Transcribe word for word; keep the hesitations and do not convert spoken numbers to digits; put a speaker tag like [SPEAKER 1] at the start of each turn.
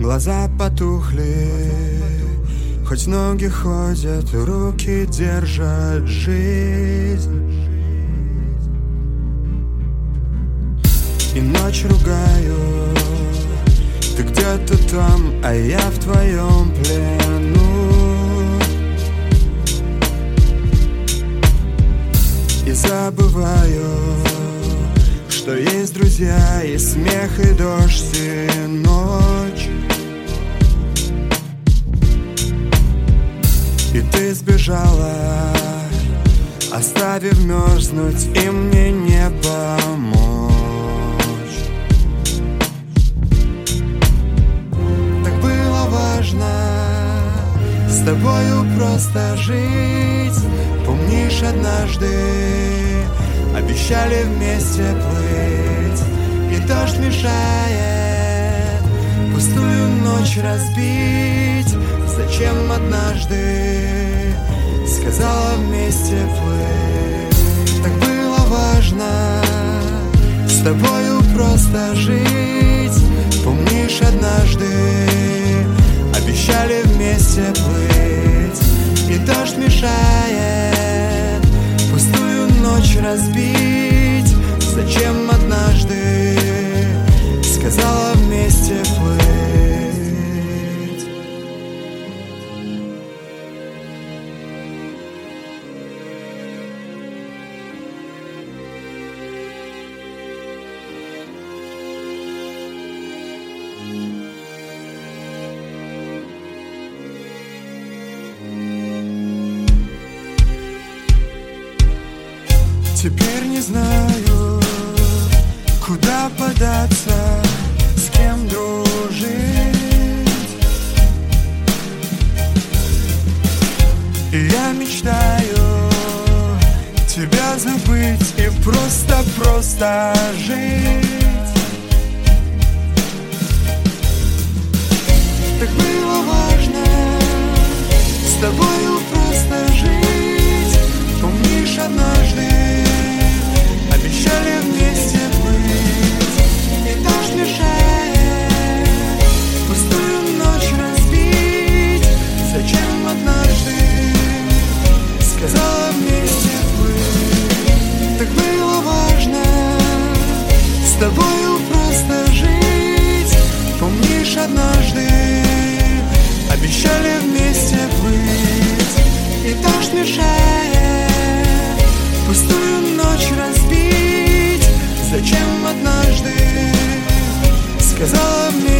[SPEAKER 1] Глаза потухли, хоть ноги ходят, руки держат жизнь. И ночь ругаю, ты где-то там, а я в твоем плену. И забываю, что есть друзья, и смех, и дождь, и ночь. И ты сбежала, оставив мерзнуть, и мне не помочь. Так было важно с тобою просто жить. Помнишь, однажды обещали вместе плыть, и дождь мешает пустую ночь разбить. Зачем однажды сказала вместе плыть? Так было важно с тобою просто жить. Помнишь, однажды обещали вместе плыть, и дождь мешает пустую ночь разбить. Зачем однажды сказала вместе плыть? Теперь не знаю, куда податься, с кем дружить. И я мечтаю тебя забыть и просто-просто жить. Так было важно с тобою просто жить. Помнишь, однажды обещали вместе плыть, и дождь мешает пустую ночь разбить. Зачем однажды сказала вместе плыть? Так было важно с тобою просто жить. Помнишь, однажды обещали вместе плыть, и дождь мешает пустую ночь разбить. Зачем однажды сказала мне